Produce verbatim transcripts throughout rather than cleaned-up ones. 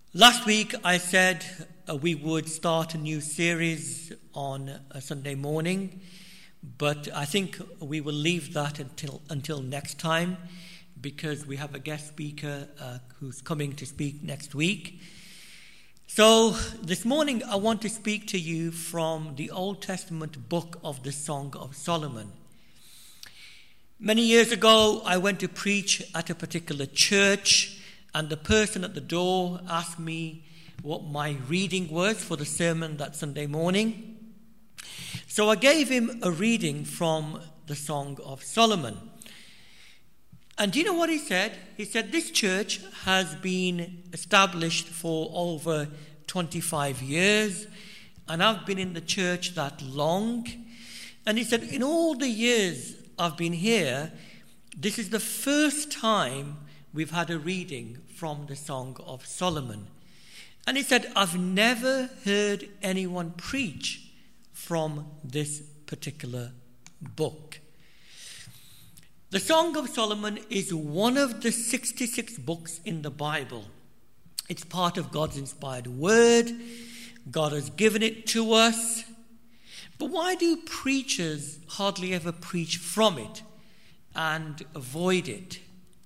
Last week I said uh, we would start a new series on a Sunday morning, but I think we will leave that until until next time because we have a guest speaker uh, who's coming to speak next week. So this morning I want to speak to you from the Old Testament book of the Song of Solomon. Many years ago I went to preach at a particular church, and the person at the door asked me what my reading was for the sermon that Sunday morning. So I gave him a reading from the Song of Solomon. And do you know what he said? He said, this church has been established for over twenty-five years, and I've been in the church that long. And he said, in all the years I've been here, this is the first time we've had a reading from the Song of Solomon. And he said, I've never heard anyone preach from this particular book. The Song of Solomon is one of the sixty-six books in the Bible. It's part of God's inspired word. God has given it to us. But why do preachers hardly ever preach from it and avoid it?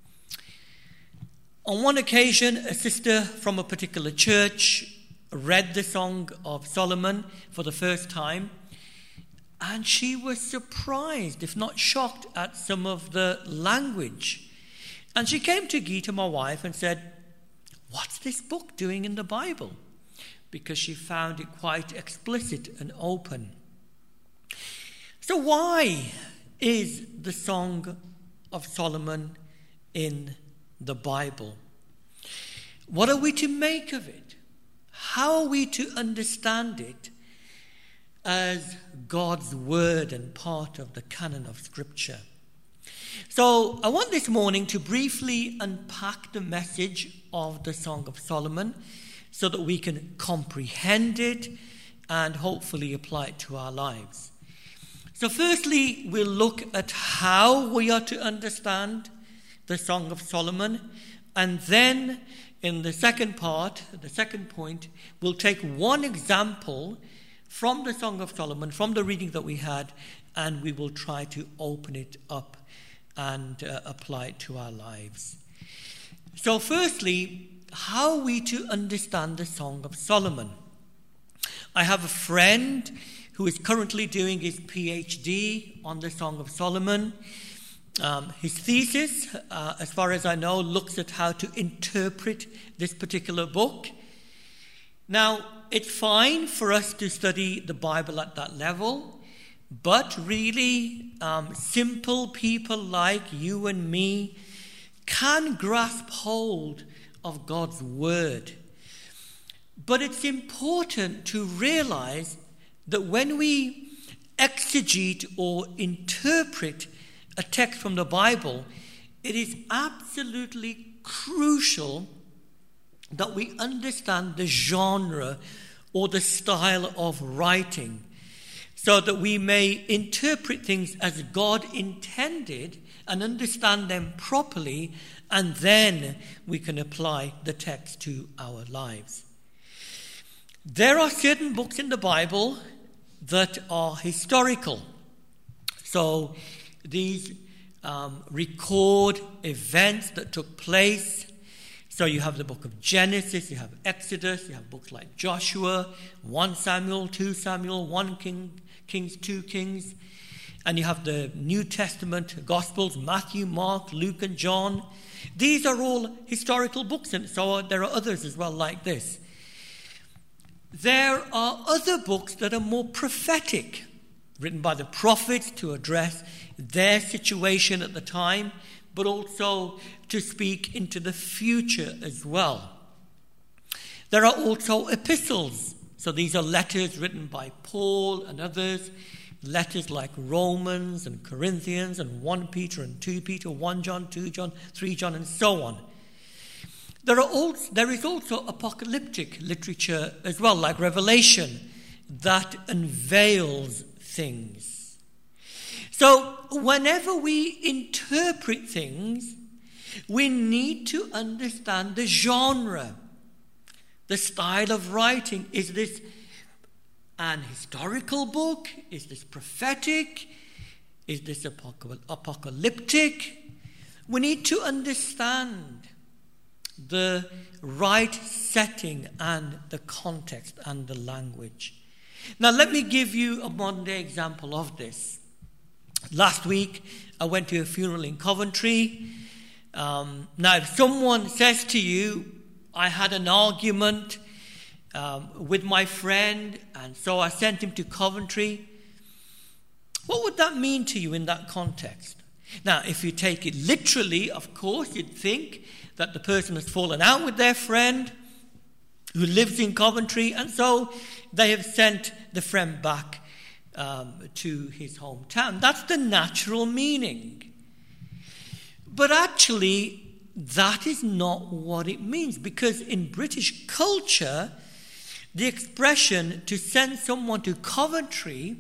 On one occasion, a sister from a particular church read the Song of Solomon for the first time, and she was surprised, if not shocked, at some of the language. And she came to Gita, my wife, and said, what's this book doing in the Bible? Because she found it quite explicit and open. So why is the Song of Solomon in the Bible? What are we to make of it? How are we to understand it as God's word and part of the canon of Scripture? So I want this morning to briefly unpack the message of the Song of Solomon so that we can comprehend it and hopefully apply it to our lives. So firstly, we'll look at how we are to understand the Song of Solomon, and then in the second part, the second point, we'll take one example from the Song of Solomon, from the reading that we had, and we will try to open it up and uh, apply it to our lives. So firstly, how are we to understand the Song of Solomon? I have a friend who is currently doing his PhD on the Song of Solomon. Um, his thesis, uh, as far as I know, looks at how to interpret this particular book. Now, it's fine for us to study the Bible at that level, but really, um, simple people like you and me can grasp hold of God's word. But it's important to realize that when we exegete or interpret a text from the Bible, it is absolutely crucial that we understand the genre or the style of writing so that we may interpret things as God intended and understand them properly, and then we can apply the text to our lives. There are certain books in the Bible that are historical. So these um, record events that took place. So you have the book of Genesis, you have Exodus, you have books like Joshua, First Samuel, Second Samuel, First King, Kings, Second Kings. And you have the New Testament Gospels, Matthew, Mark, Luke, and John. These are all historical books, and so there are others as well like this. There are other books that are more prophetic, written by the prophets to address their situation at the time, but also to speak into the future as well. There are also epistles. So these are letters written by Paul and others, letters like Romans and Corinthians and First Peter and Second Peter, First John, Second John, Third John, and so on. There are also, there is also apocalyptic literature as well, like Revelation, that unveils things. So whenever we interpret things, we need to understand the genre. the style of writing. Is this an historical book? Is this prophetic? Is this apocalyptic? We need to understand the right setting and the context and the language. Now, let me give you a modern day example of this. Last week, I went to a funeral in Coventry. Um, now, if someone says to you, I had an argument um, with my friend, and so I sent him to Coventry, what would that mean to you in that context? Now, if you take it literally, of course, you'd think that the person has fallen out with their friend who lives in Coventry, and so they have sent the friend back um, to his hometown. That's the natural meaning. But actually, that is not what it means, because in British culture, the expression to send someone to Coventry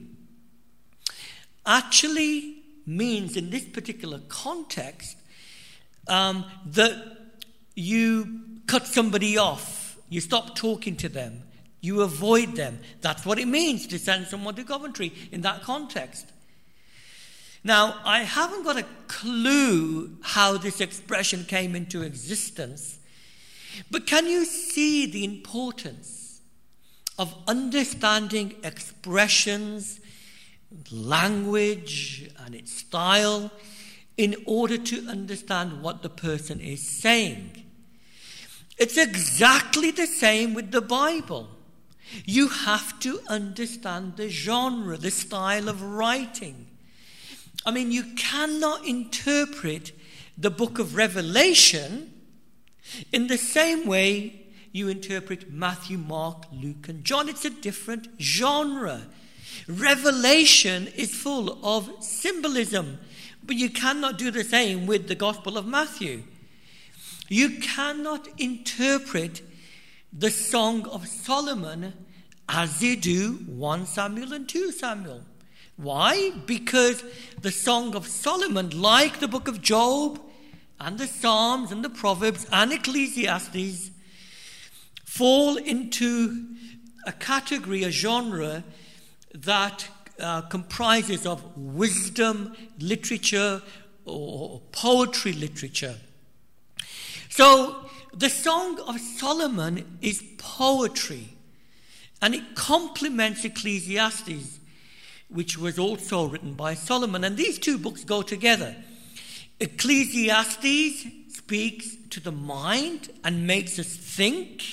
actually means, in this particular context, um, that you cut somebody off, you stop talking to them, you avoid them. That's what it means to send someone to Coventry in that context. Now, I haven't got a clue how this expression came into existence, but can you see the importance of understanding expressions, language, and its style in order to understand what the person is saying? It's exactly the same with the Bible. You have to understand the genre, the style of writing. I mean, you cannot interpret the book of Revelation in the same way you interpret Matthew, Mark, Luke, and John. It's a different genre. Revelation is full of symbolism, but you cannot do the same with the Gospel of Matthew. You cannot interpret the Song of Solomon as you do First Samuel and Second Samuel. Why? Because the Song of Solomon, like the book of Job and the Psalms and the Proverbs and Ecclesiastes, fall into a category, a genre that uh, comprises of wisdom literature or poetry literature. So the Song of Solomon is poetry, and it complements Ecclesiastes, which was also written by Solomon. And these two books go together. Ecclesiastes speaks to the mind and makes us think,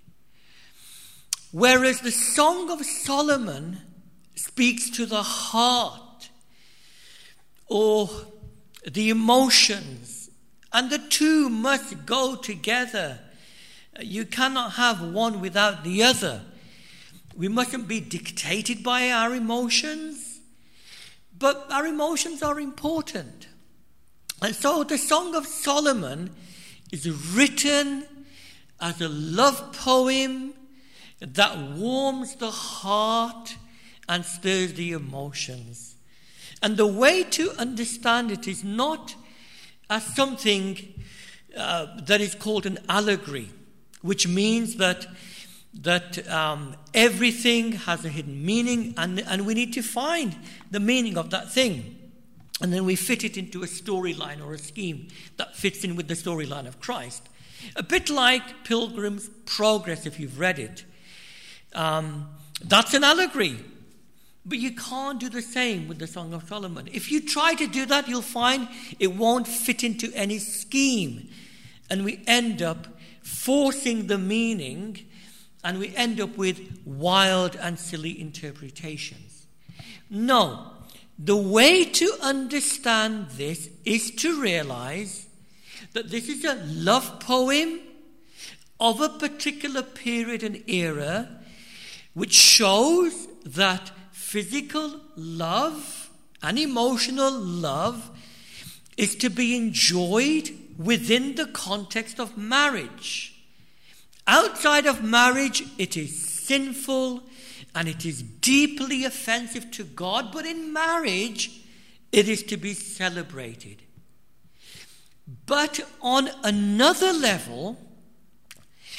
whereas the Song of Solomon speaks to the heart or the emotions, and the two must go together. You cannot have one without the other. We mustn't be dictated by our emotions, but our emotions are important. And so the Song of Solomon is written as a love poem that warms the heart and stirs the emotions. And the way to understand it is not as something uh, that is called an allegory, which means that that um, everything has a hidden meaning, and, and we need to find the meaning of that thing. And then we fit it into a storyline or a scheme that fits in with the storyline of Christ. A bit like Pilgrim's Progress, if you've read it. Um, that's an allegory. But you can't do the same with the Song of Solomon. If you try to do that, you'll find it won't fit into any scheme. And we end up forcing the meaning, and we end up with wild and silly interpretations. No, the way to understand this is to realize that this is a love poem of a particular period and era, which shows that physical love and emotional love is to be enjoyed within the context of marriage. Outside of marriage, it is sinful and it is deeply offensive to God, but in marriage, it is to be celebrated. But on another level,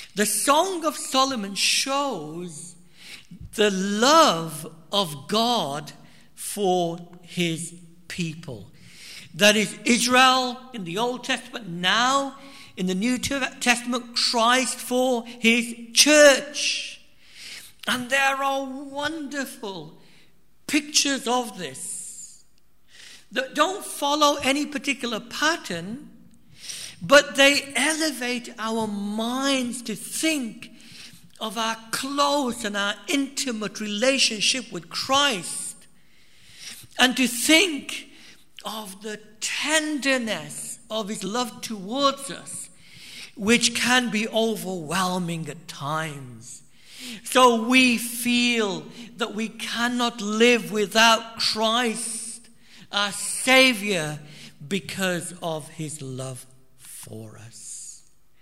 The Song of Solomon shows the love of God for his people. That is Israel in the Old Testament, now in the New Testament, Christ for his church. And there are wonderful pictures of this that don't follow any particular pattern, but they elevate our minds to think of our close and our intimate relationship with Christ, and to think of the tenderness of his love towards us, which can be overwhelming at times. So we feel that we cannot live without Christ, our Savior, because of his love for us.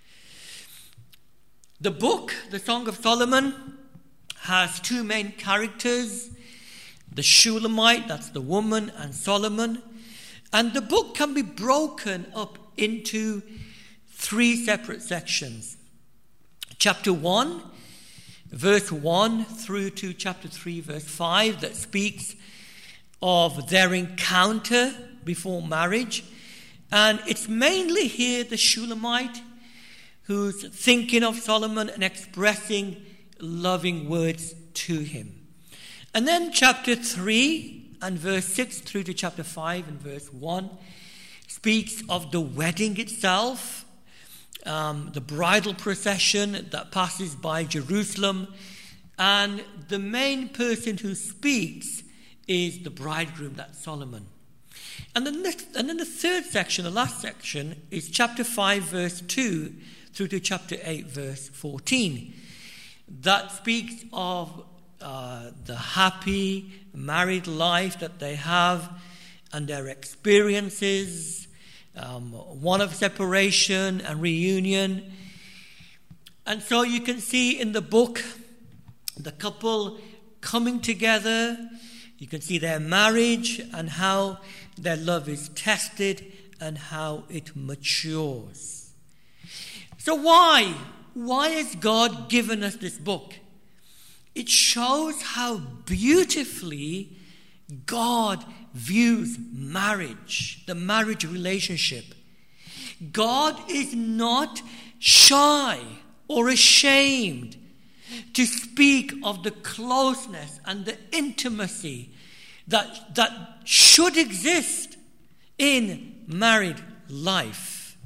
The book, the Song of Solomon, has two main characters: the Shulamite, that's the woman, and Solomon. And the book can be broken up into three separate sections. Chapter one, verse one through to chapter three, verse five, that speaks of their encounter before marriage. And it's mainly here the Shulamite who's thinking of Solomon and expressing loving words to him. And then chapter three and verse six through to chapter five and verse one speaks of the wedding itself, um, the bridal procession that passes by Jerusalem, and the main person who speaks is the bridegroom, that's Solomon. And then, the, and then the third section, the last section, is chapter five, verse two, through to chapter eight, verse fourteen. That speaks of uh, the happy married life that they have and their experiences, um, one of separation and reunion. And so you can see in the book the couple coming together. You can see their marriage and how their love is tested and how it matures. So why? Why has God given us this book? It shows how beautifully God views marriage, the marriage relationship. God is not shy or ashamed to speak of the closeness and the intimacy that, that should exist in married life.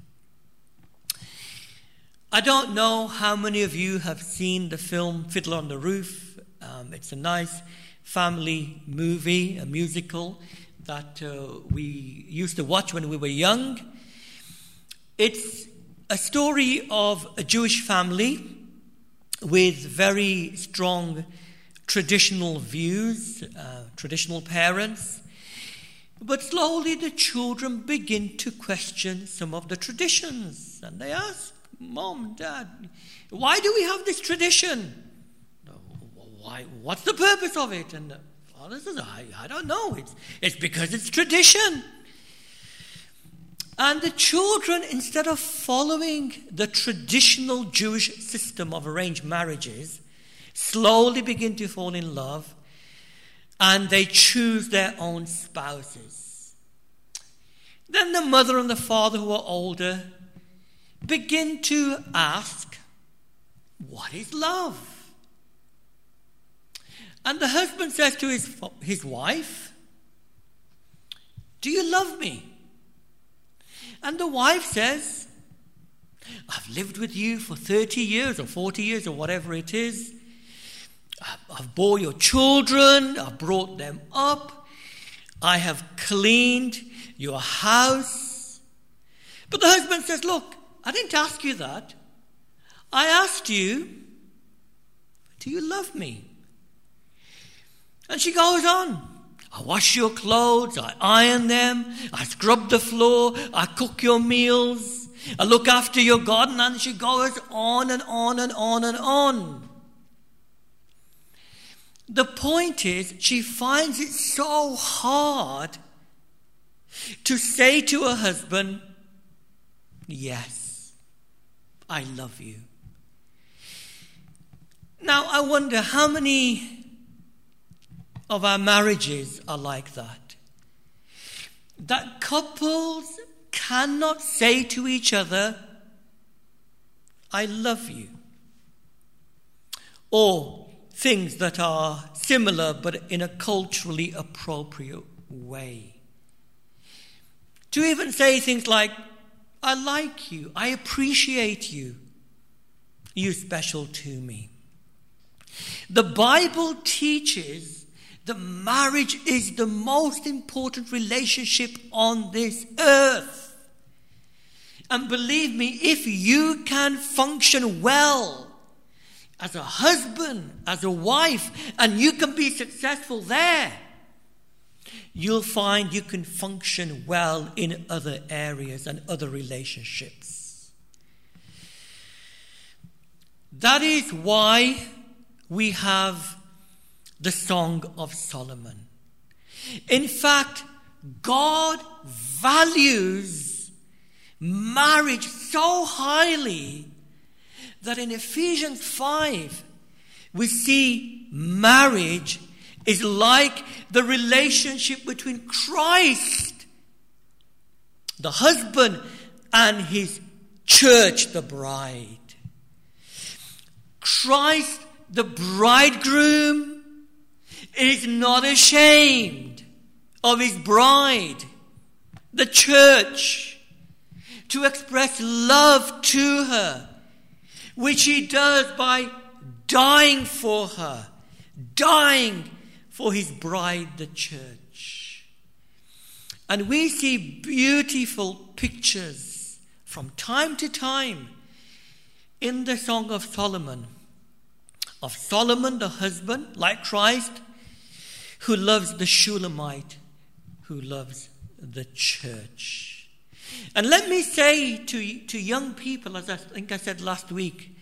I don't know how many of you have seen the film Fiddler on the Roof. Um, it's a nice family movie, a musical that uh, we used to watch when we were young. It's a story of a Jewish family with very strong traditional views, uh, traditional parents. But slowly the children begin to question some of the traditions. And they ask, Mom, Dad, why do we have this tradition? Why? What's the purpose of it? And the father says, I, I don't know. It's, it's because it's tradition. And the children, instead of following the traditional Jewish system of arranged marriages, slowly begin to fall in love, and they choose their own spouses. Then the mother and the father, who are older, begin to ask, what is love? And the husband says to his, his wife, do you love me? And the wife says, I've lived with you for thirty years or forty years or whatever it is. I've bore your children. I've brought them up. I have cleaned your house. But the husband says, look, I didn't ask you that. I asked you, do you love me? And she goes on. I wash your clothes, I iron them, I scrub the floor, I cook your meals, I look after your garden, and she goes on and on and on and on. The point is, she finds it so hard to say to her husband, yes, I love you. Now, I wonder how many of our marriages are like that. That couples cannot say to each other, I love you. Or things that are similar but in a culturally appropriate way. To even say things like, I like you, I appreciate you, you're special to me. The Bible teaches that marriage is the most important relationship on this earth. And believe me, if you can function well as a husband, as a wife, and you can be successful there, you'll find you can function well in other areas and other relationships. That is why we have the Song of Solomon. In fact, God values marriage so highly that in Ephesians five, we see marriage is like the relationship between Christ, the husband, and his church, the bride. Christ, the bridegroom, is not ashamed of his bride, the church, to express love to her, which he does by dying for her, dying for his bride, the church. And we see beautiful pictures from time to time in the Song of Solomon, of Solomon, the husband, like Christ, who loves the Shulamite, who loves the church. And let me say to, to young people, as I think I said last week,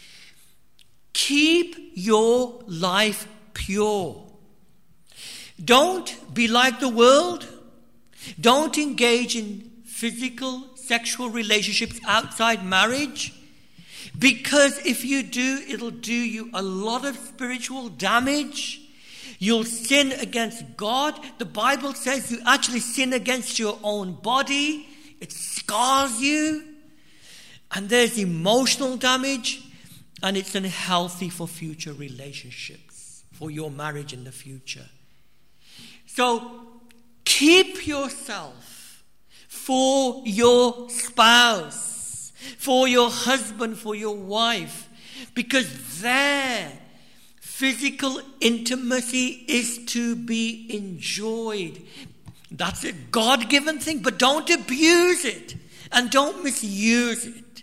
keep your life pure. Don't be like the world. Don't engage in physical, sexual relationships outside marriage. Because if you do, it'll do you a lot of spiritual damage. You'll sin against God. The Bible says you actually sin against your own body. It scars you. And there's emotional damage. And it's unhealthy for future relationships, for your marriage in the future. So keep yourself for your spouse, for your husband, for your wife, because their physical intimacy is to be enjoyed. That's a God-given thing, but don't abuse it and don't misuse it.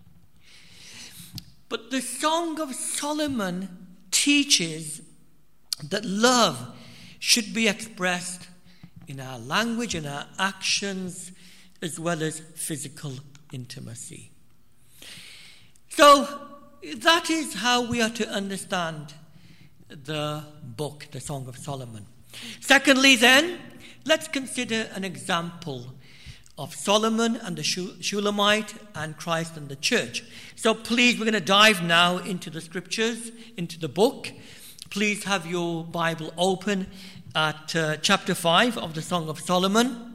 But the Song of Solomon teaches that love should be expressed in our language, in our actions, as well as physical intimacy. So that is how we are to understand the book, the Song of Solomon. Secondly, then, let's consider an example of Solomon and the Shulamite and Christ and the church. So please, we're going to dive now into the scriptures, into the book. Please have your Bible open at uh, chapter five of the Song of Solomon.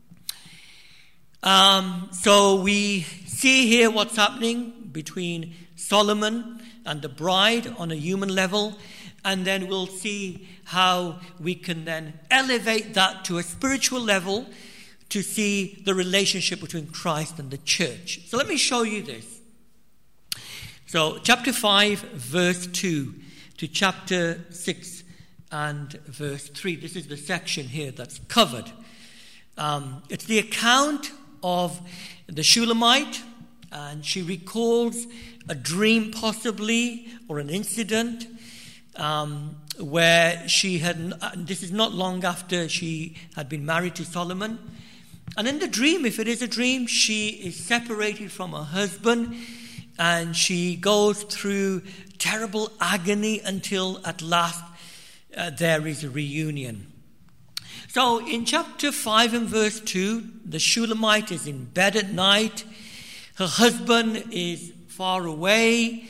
Um, so we see here what's happening between Solomon and the bride on a human level, and then we'll see how we can then elevate that to a spiritual level to see the relationship between Christ and the church. So let me show you this. So chapter five, verse two to chapter six and verse three. This is the section here that's covered. Um, it's the account of the Shulamite, and she recalls a dream possibly, or an incident um, where she had, this is not long after she had been married to Solomon. And in the dream, if it is a dream, she is separated from her husband, and she goes through terrible agony until at last uh, there is a reunion. So in chapter five and verse two, the Shulamite is in bed at night. Her husband is far away.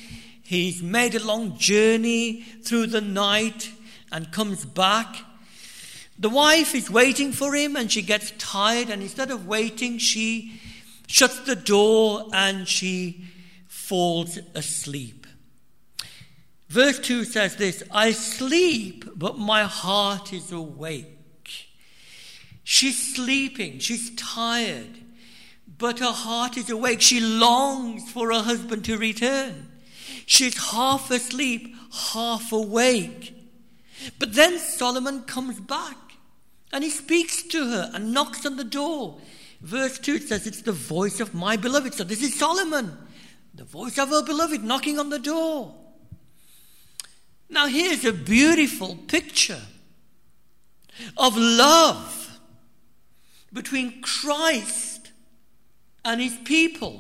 He's made a long journey through the night and comes back. The wife is waiting for him and she gets tired, and instead of waiting, she shuts the door and she falls asleep. Verse two says this, I sleep, but my heart is awake. She's sleeping, she's tired, but her heart is awake. She longs for her husband to return. She's half asleep, half awake. But then Solomon comes back and he speaks to her and knocks on the door. Verse two says, it's the voice of my beloved. So this is Solomon, the voice of her beloved, knocking on the door. Now here's a beautiful picture of love between Christ and his people.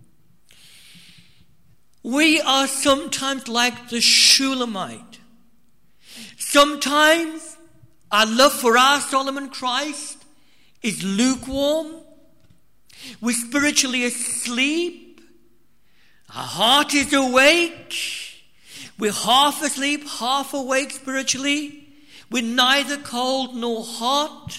We are sometimes like the Shulamite. Sometimes our love for our Solomon Christ is lukewarm. We're spiritually asleep. Our heart is awake. We're half asleep, half awake spiritually. We're neither cold nor hot.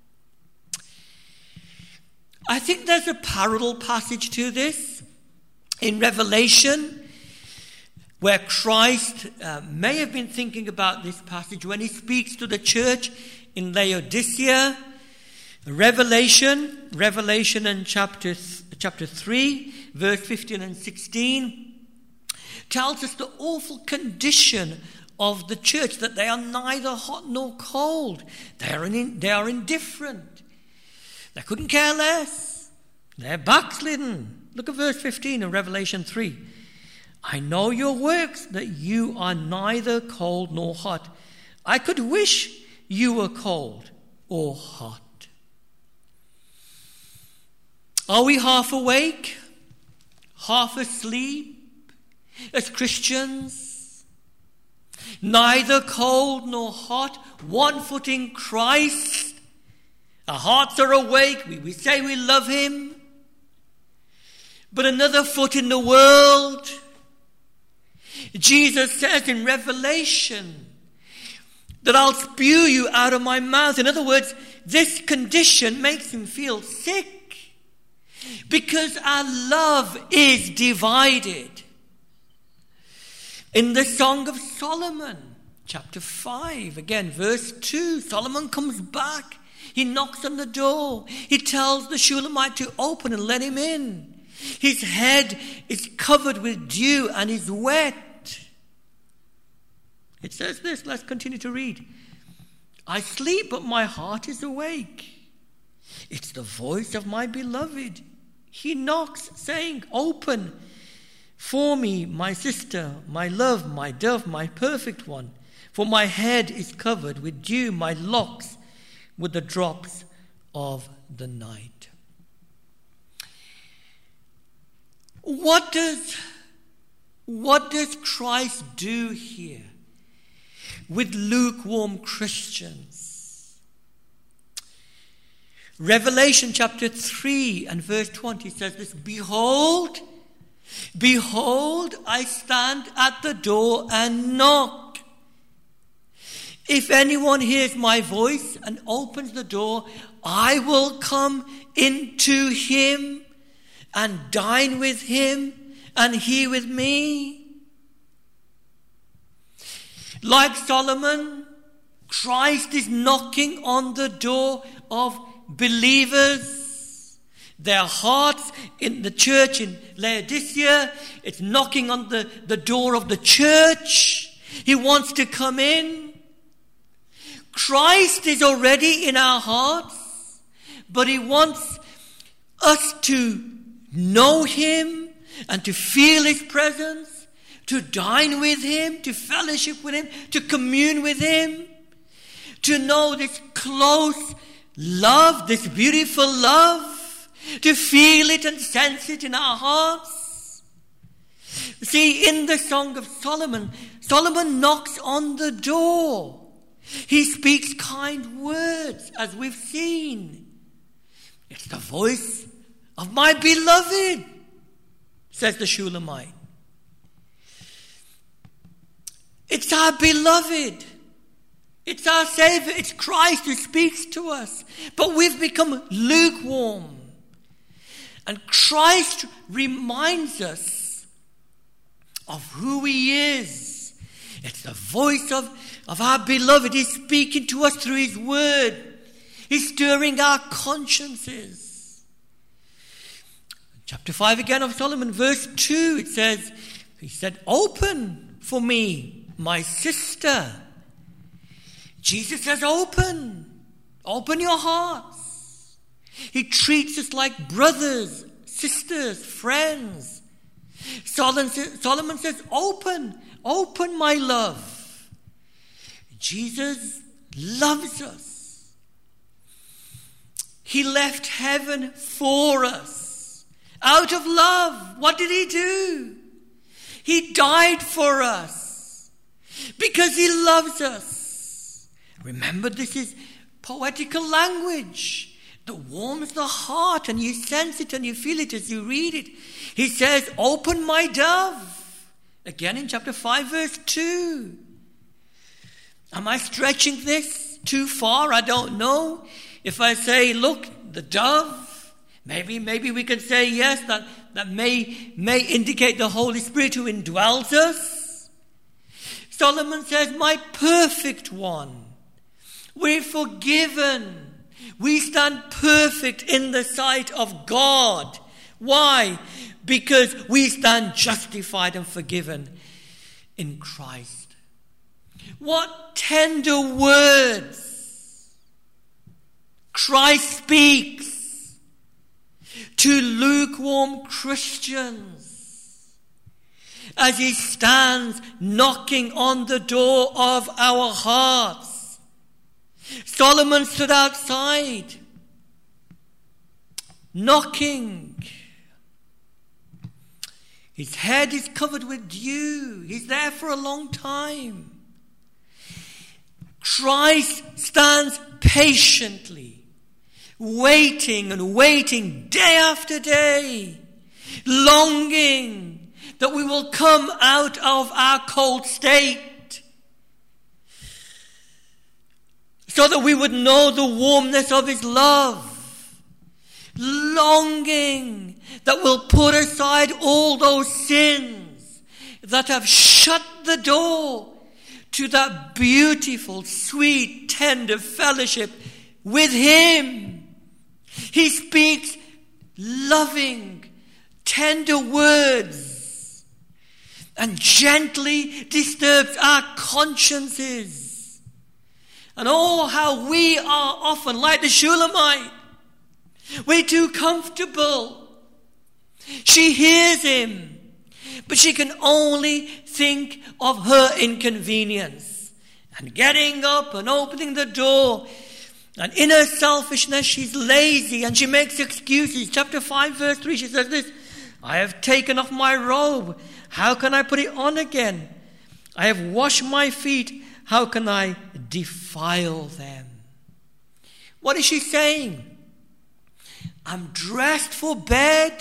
I think there's a parallel passage to this in Revelation, where Christ uh, may have been thinking about this passage when he speaks to the church in Laodicea. Revelation, Revelation and chapter th- chapter three, verse fifteen and sixteen, tells us the awful condition of the church, that they are neither hot nor cold. They are, in, they are indifferent. They couldn't care less. They're backslidden. Look at verse fifteen of Revelation three. I know your works, that you are neither cold nor hot. I could wish you were cold or hot. Are we half awake? Half asleep? As Christians? Neither cold nor hot, one foot in Christ. Our hearts are awake. We, we say we love him. But another foot in the world. Jesus says in Revelation that I'll spew you out of my mouth. In other words, this condition makes him feel sick because our love is divided. In the Song of Solomon, chapter five, again, verse two, Solomon comes back. He knocks on the door. He tells the Shulamite to open and let him in. His head is covered with dew and is wet. It says this, let's continue to read. I sleep, but my heart is awake. It's the voice of my beloved. He knocks, saying, open for me, my sister, my love, my dove, my perfect one. For my head is covered with dew, my locks with the drops of the night. What does, what does Christ do here with lukewarm Christians? Revelation chapter three and verse twenty says this, Behold, behold, I stand at the door and knock. If anyone hears my voice and opens the door, I will come into him and dine with him and he with me. Like Solomon, Christ is knocking on the door of believers. Their hearts in the church in Laodicea, it's knocking on the, the door of the church. He wants to come in. Christ is already in our hearts, but he wants us to know him and to feel his presence, to dine with him, to fellowship with him, to commune with him, to know this close love, this beautiful love, to feel it and sense it in our hearts. See, in the Song of Solomon, Solomon knocks on the door. He speaks kind words, as we've seen. It's the voice of my beloved, says the Shulamite. It's our beloved. It's our Savior. It's Christ who speaks to us. But we've become lukewarm. And Christ reminds us of who he is. It's the voice of, of our beloved. He's speaking to us through his word. He's stirring our consciences. Chapter five again of Solomon, verse two, it says, he said, open for me, my sister. Jesus says, open. Open your hearts. He treats us like brothers, sisters, friends. Solomon says, Solomon says, open. Open, my love. Jesus loves us. He left heaven for us. Out of love. What did he do? He died for us. Because he loves us. Remember, this is poetical language that warms the heart, and you sense it and you feel it as you read it. He says, open, my dove. Again in chapter five, verse two. Am I stretching this too far? I don't know. If I say, look, the dove, maybe maybe we can say yes, that, that may, may indicate the Holy Spirit who indwells us. Solomon says, my perfect one. We're forgiven. We stand perfect in the sight of God. Why? Because we stand justified and forgiven in Christ. What tender words Christ speaks to lukewarm Christians as he stands knocking on the door of our hearts. Solomon stood outside, knocking. His head is covered with dew. He's there for a long time. Christ stands patiently, waiting and waiting day after day, longing that we will come out of our cold state so that we would know the warmness of his love. Longing that we'll put aside all those sins that have shut the door to that beautiful, sweet, tender fellowship with him. He speaks loving, tender words and gently disturbs our consciences. And oh, how we are often like the Shulamite. We're too comfortable. She hears him, but she can only think of her inconvenience. And getting up and opening the door. And in her selfishness, she's lazy and she makes excuses. Chapter five, verse three, she says this, I have taken off my robe. How can I put it on again? I have washed my feet. How can I defile them? What is she saying? I'm dressed for bed.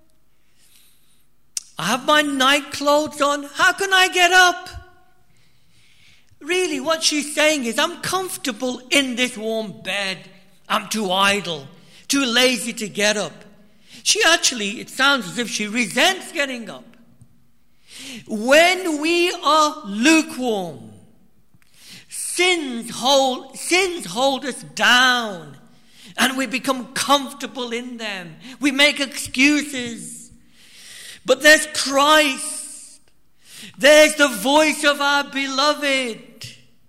I have my night clothes on. How can I get up? Really, what she's saying is, I'm comfortable in this warm bed. I'm too idle, too lazy to get up. She actually, it sounds as if she resents getting up. When we are lukewarm, sins hold, sins hold us down. And we become comfortable in them. We make excuses. But there's Christ. There's the voice of our beloved.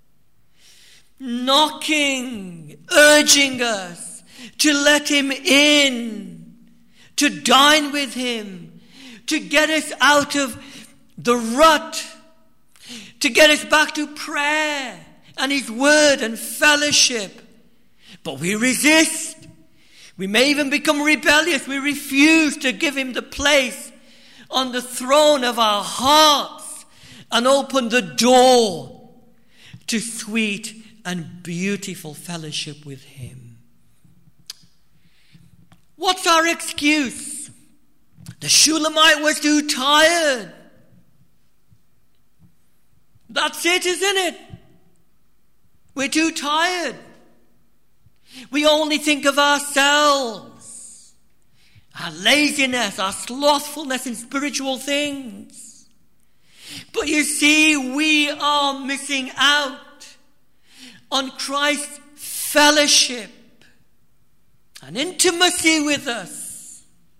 Knocking, urging us to let him in. To dine with him. To get us out of the rut. To get us back to prayer and his word and fellowship. But we resist. We may even become rebellious. We refuse to give him the place on the throne of our hearts and open the door to sweet and beautiful fellowship with him. What's our excuse? The Shulamite was too tired. That's it, isn't it? We're too tired. We only think of ourselves, our laziness, our slothfulness in spiritual things. But you see, we are missing out on Christ's fellowship and intimacy with us.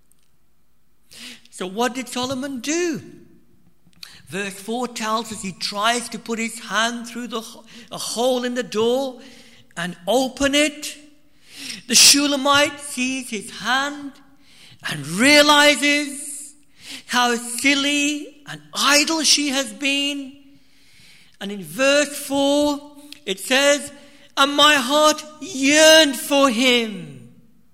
So what did Solomon do? Verse four tells us he tries to put his hand through the a hole in the door and open it. The Shulamite sees his hand and realizes how silly and idle she has been. And in verse four it says, and my heart yearned for him.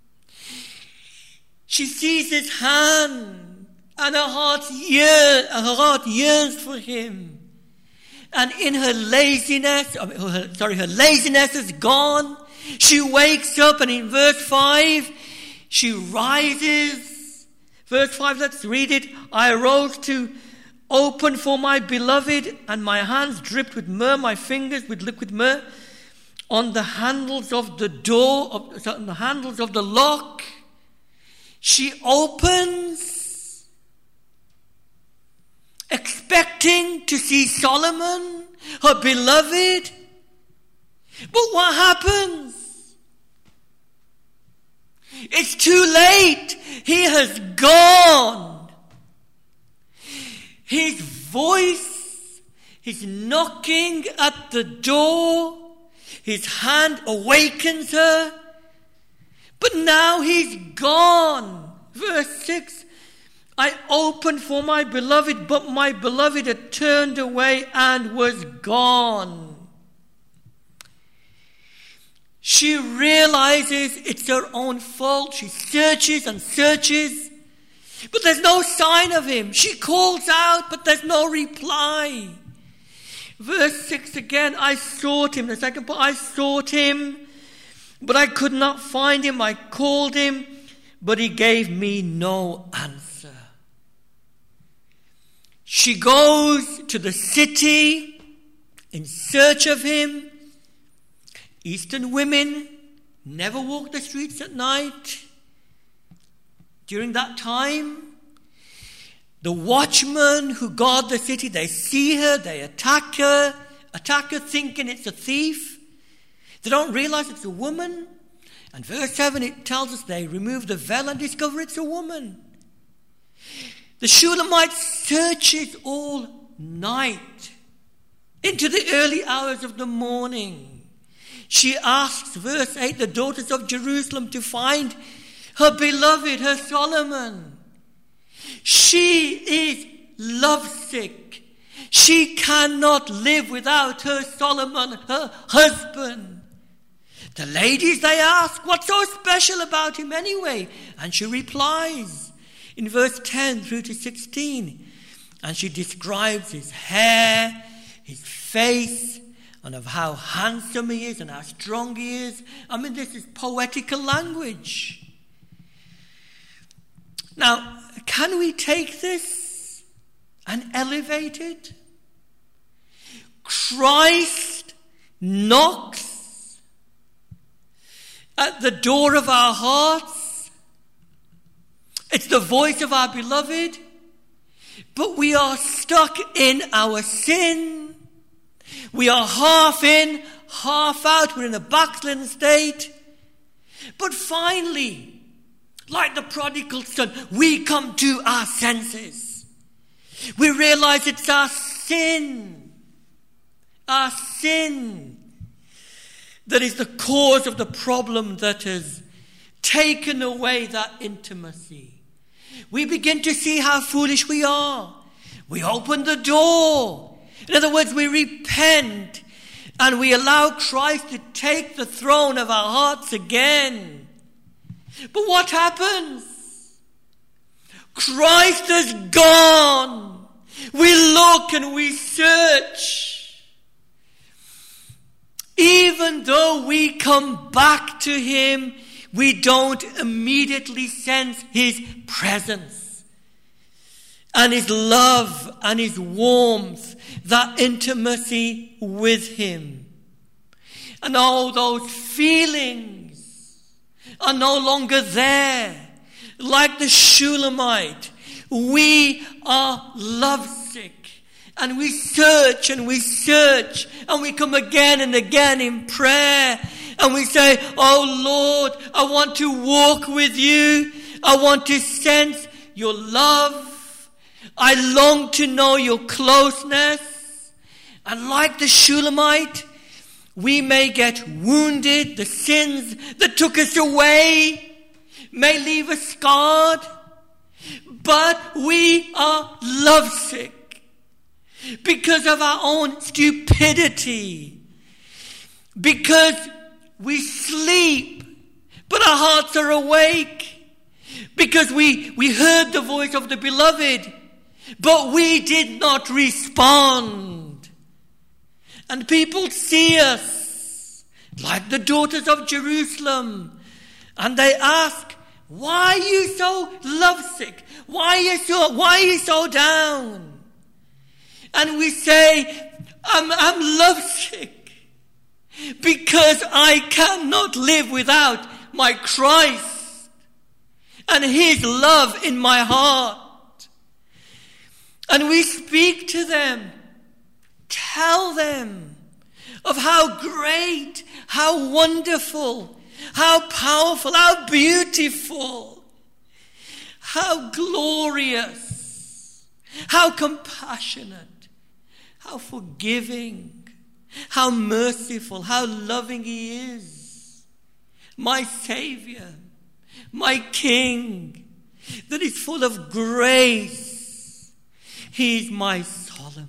She sees his hand and her heart, yearn, her heart yearns for him. And in her laziness, sorry, her laziness is gone. She wakes up, and in verse five, she rises. Verse five, let's read it. I arose to open for my beloved, and my hands dripped with myrrh, my fingers with liquid myrrh, on the handles of the door, of, on the handles of the lock. She opens, expecting to see Solomon, her beloved. But what happens? It's too late. He has gone. His voice, his knocking at the door, his hand awakens her. But now he's gone. Verse six, I opened for my beloved, but my beloved had turned away and was gone. She realizes it's her own fault. She searches and searches, but there's no sign of him. She calls out, but there's no reply. Verse six again, I sought him. The second part, I sought him, but I could not find him. I called him, but he gave me no answer. She goes to the city in search of him. Eastern women never walk the streets at night. During that time, the watchmen who guard the city, they see her, they attack her, attack her thinking it's a thief. They don't realize it's a woman. And verse seven, it tells us they remove the veil and discover it's a woman. The Shulamite searches all night into the early hours of the morning. She asks, verse eight, the daughters of Jerusalem to find her beloved, her Solomon. She is lovesick. She cannot live without her Solomon, her husband. The ladies, they ask, what's so special about him anyway? And she replies in verse ten through to sixteen. And she describes his hair, his face, and of how handsome he is and how strong he is. I mean, this is poetical language. Now, can we take this and elevate it? Christ knocks at the door of our hearts. It's the voice of our beloved, but we are stuck in our sin. We are half in, half out. We're in a backslidden state. But finally, like the prodigal son, we come to our senses. We realize it's our sin, our sin, that is the cause of the problem that has taken away that intimacy. We begin to see how foolish we are. We open the door. In other words, we repent and we allow Christ to take the throne of our hearts again. But what happens? Christ has gone. We look and we search. Even though we come back to him, we don't immediately sense his presence. and his love and his warmth, that intimacy with him. And all those feelings are no longer there. Like the Shulamite, we are lovesick. And we search and we search and we come again and again in prayer. And we say, oh Lord, I want to walk with you. I want to sense your love. I long to know your closeness. And like the Shulamite, we may get wounded. The sins that took us away may leave us scarred. But we are lovesick because of our own stupidity. Because we sleep, but our hearts are awake. Because we, we heard the voice of the beloved, but we did not respond. And people see us like the daughters of Jerusalem, and they ask, why are you so lovesick? Why are you so, why are you so down? And we say, I'm, I'm lovesick because I cannot live without my Christ and his love in my heart. And we speak to them, tell them of how great, how wonderful, how powerful, how beautiful, how glorious, how compassionate, how forgiving, how merciful, how loving he is. My Savior, my King, that is full of grace. He is my Solomon.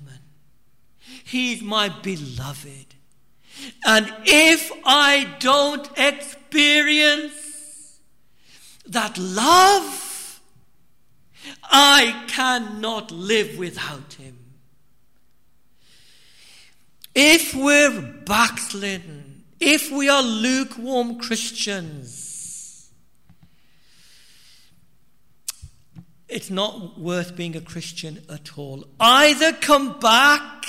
He is my beloved. And if I don't experience that love, I cannot live without him. If we're backslidden, if we are lukewarm Christians, it's not worth being a Christian at all. Either come back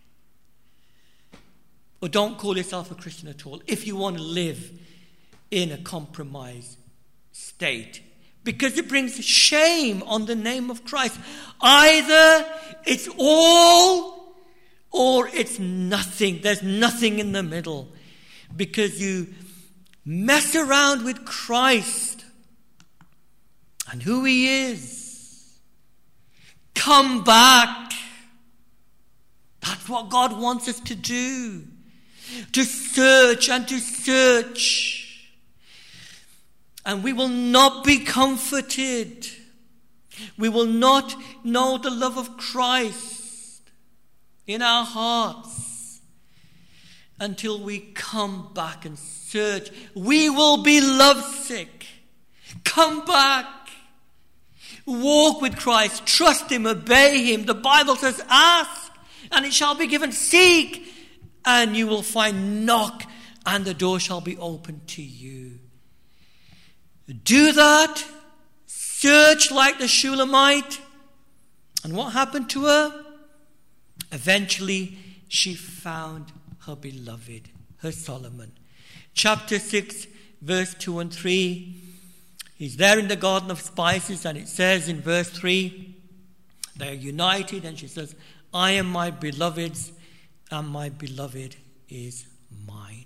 or don't call yourself a Christian at all if you want to live in a compromised state. Because it brings shame on the name of Christ. Either it's all or it's nothing. There's nothing in the middle. Because you mess around with Christ and who he is. Come back. That's what God wants us to do. To search and to search. And we will not be comforted. We will not know the love of Christ in our hearts until we come back and search. We will be lovesick. Come back. Walk with Christ. Trust him. Obey him. The Bible says, ask and it shall be given. Seek and you will find. Knock and the door shall be opened to you. Do that. Search like the Shulamite. And what happened to her? Eventually, she found her beloved, her Solomon. Chapter six, verse two and three. He's there in the Garden of Spices, and it says in verse three, they are united, and she says, I am my beloved's, and my beloved is mine.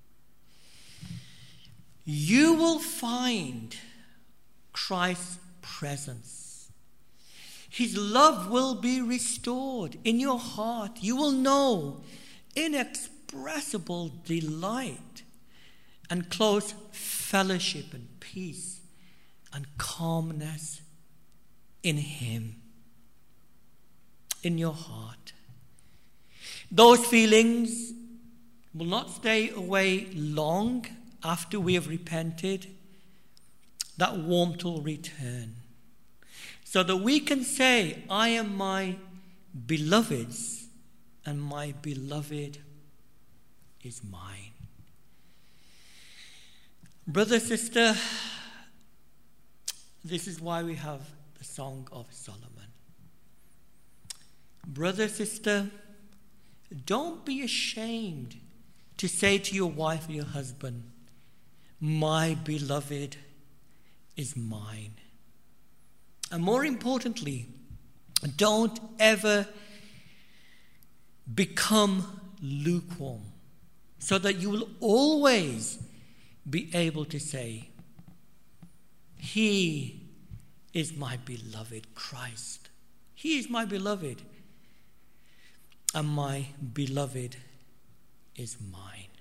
You will find Christ's presence. His love will be restored in your heart. You will know inexpressible delight and close fellowship and peace and calmness in him, in your heart. Those feelings will not stay away long after we have repented. That warmth will return. So that we can say, I am my beloved's, and my beloved is mine. Brother, sister, this is why we have the Song of Solomon. Brother, sister, don't be ashamed to say to your wife or your husband, my beloved is mine. And more importantly, don't ever become lukewarm, so that you will always be able to say, He is my beloved Christ. He is my beloved, and my beloved is mine.